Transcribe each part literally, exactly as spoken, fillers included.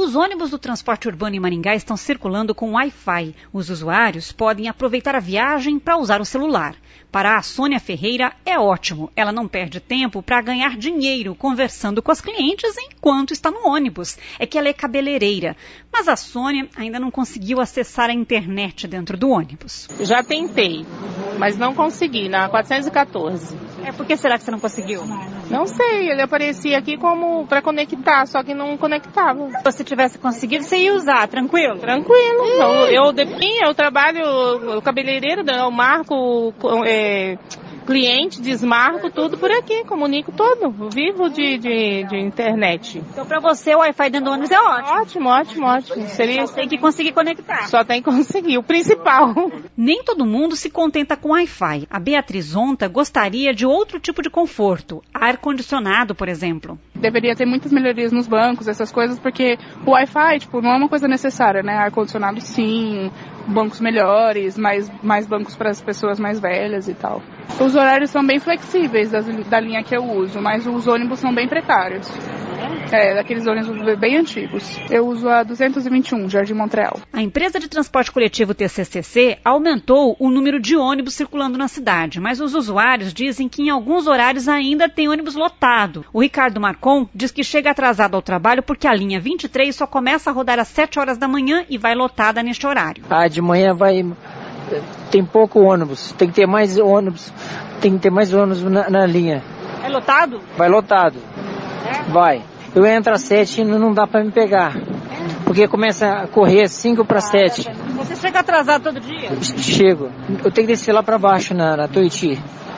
Os ônibus do transporte urbano em Maringá estão circulando com Wi-Fi. Os usuários podem aproveitar a viagem para usar o celular. Para a Sônia Ferreira é ótimo. Ela não perde tempo para ganhar dinheiro conversando com as clientes enquanto está no ônibus. É que ela é cabeleireira. Mas a Sônia ainda não conseguiu acessar a internet dentro do ônibus. Já tentei, mas não consegui, na quatrocentos e quatorze. É, por que será que você não conseguiu? Não sei, ele aparecia aqui como para conectar, só que não conectava. Se você tivesse conseguido, você ia usar, tranquilo? Tranquilo. Eu, eu, eu trabalho, eu cabeleireiro, eu marco é, cliente, desmarco tudo por aqui, comunico todo, vivo de, de, de internet. Então para você o Wi-Fi dentro do ônibus é ótimo? Ótimo, ótimo, ótimo. Seria... Só tem que conseguir conectar. Só tem que conseguir, o principal. Nem todo mundo se contenta com Wi-Fi. A Beatriz Onta gostaria de outro tipo de conforto, ar-condicionado, por exemplo. Deveria ter muitas melhorias nos bancos, essas coisas, porque o Wi-Fi, tipo, não é uma coisa necessária, né? Ar-condicionado sim, bancos melhores, mais, mais bancos para as pessoas mais velhas e tal. Os horários são bem flexíveis das, da linha que eu uso, mas os ônibus são bem precários. É, daqueles ônibus bem antigos. Eu uso a duzentos e vinte e um, Jardim Montreal. A empresa de transporte coletivo T C C C aumentou o número de ônibus circulando na cidade, mas os usuários dizem que em alguns horários ainda tem ônibus lotado. O Ricardo Marcon diz que chega atrasado ao trabalho porque a linha vinte e três só começa a rodar às sete horas da manhã e vai lotada neste horário. Ah, de manhã vai... Tem pouco ônibus, tem que ter mais ônibus, tem que ter mais ônibus na, na linha. É lotado? Vai lotado. É? Vai. Eu entro às sete e não dá pra me pegar. Porque começa a correr cinco para sete. Você chega atrasado todo dia? Chego. Eu tenho que descer lá pra baixo na, na Tuiuti.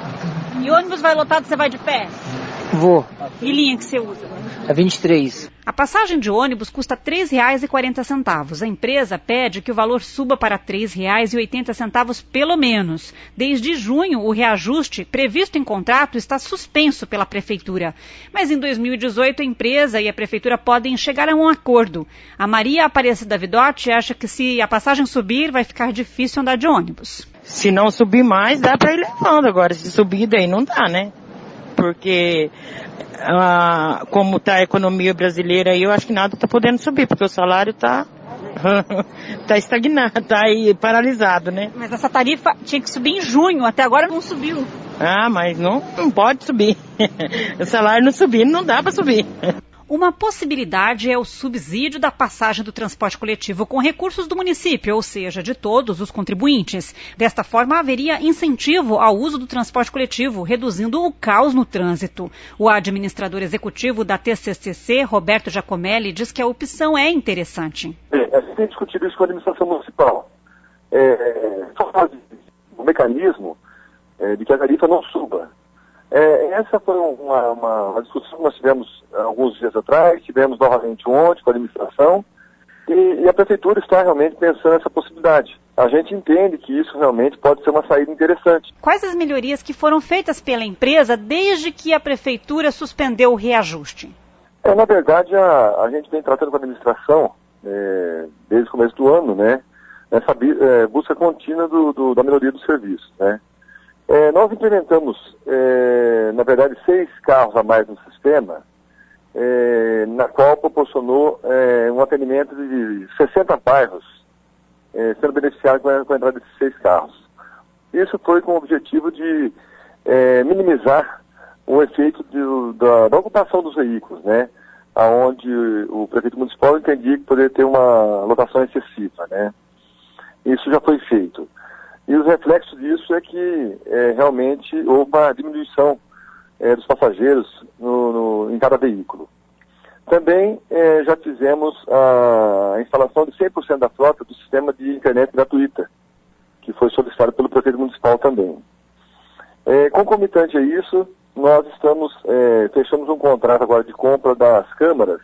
E o ônibus vai lotado, você vai de pé? Vou. E linha que você usa? A vinte e três. A passagem de ônibus custa três reais e quarenta centavos. A empresa pede que o valor suba para três reais e oitenta centavos pelo menos. Desde junho, o reajuste previsto em contrato está suspenso pela prefeitura. Mas em dois mil e dezoito, a empresa e a prefeitura podem chegar a um acordo. A Maria Aparecida Vidotti acha que se a passagem subir, vai ficar difícil andar de ônibus. Se não subir mais, dá para ir levando. Agora, se subir daí não dá, né? Porque ah, como está a economia brasileira aí, eu acho que nada está podendo subir, porque o salário está tá estagnado, está aí paralisado, né? Mas essa tarifa tinha que subir em junho, até agora não subiu. Ah, mas não, não pode subir. O salário não subindo, não dá para subir. Uma possibilidade é o subsídio da passagem do transporte coletivo com recursos do município, ou seja, de todos os contribuintes. Desta forma, haveria incentivo ao uso do transporte coletivo, reduzindo o caos no trânsito. O administrador executivo da T C C C, Roberto Giacomelli, diz que a opção é interessante. Bem, a gente tem discutido isso com a administração municipal. É, o mecanismo é, de que a tarifa não suba. É, essa foi uma, uma, uma discussão que nós tivemos alguns dias atrás, tivemos novamente ontem com a administração, e, e a prefeitura está realmente pensando nessa possibilidade. A gente entende que isso realmente pode ser uma saída interessante. Quais as melhorias que foram feitas pela empresa desde que a prefeitura suspendeu o reajuste? É, na verdade, a, a gente vem tratando com a administração é, desde o começo do ano, né, nessa é, busca contínua do, do, da melhoria do serviço, né. É, nós implementamos, é, na verdade, seis carros a mais no sistema, é, na qual proporcionou é, um atendimento de sessenta bairros, é, sendo beneficiados com a, com a entrada desses seis carros. Isso foi com o objetivo de é, minimizar o efeito de, da, da ocupação dos veículos, né, aonde o prefeito municipal entendia que poderia ter uma lotação excessiva, né. Isso já foi feito. E os reflexos disso é que é, realmente houve uma diminuição é, dos passageiros no, no, em cada veículo. Também é, já fizemos a instalação de cem por cento da frota do sistema de internet gratuita, que foi solicitado pelo prefeito municipal também. É, concomitante a isso, nós estamos, é, fechamos um contrato agora de compra das câmaras,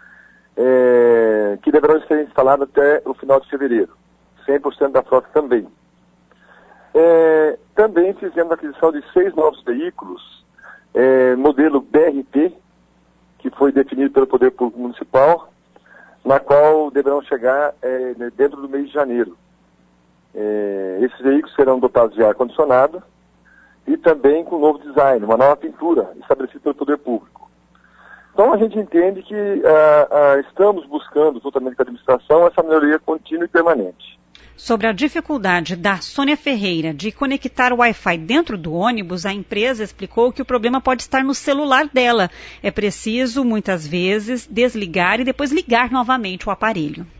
é, que deverão ser instaladas até o final de fevereiro. cem por cento da frota também. É, também fizemos a aquisição de seis novos veículos, é, modelo B R T, que foi definido pelo Poder Público Municipal, na qual deverão chegar é, dentro do mês de janeiro. É, esses veículos serão dotados de ar-condicionado e também com um novo design, uma nova pintura estabelecida pelo Poder Público. Então a gente entende que uh, uh, estamos buscando, juntamente com a administração, essa melhoria contínua e permanente. Sobre a dificuldade da Sônia Ferreira de conectar o Wi-Fi dentro do ônibus, a empresa explicou que o problema pode estar no celular dela. É preciso, muitas vezes, desligar e depois ligar novamente o aparelho.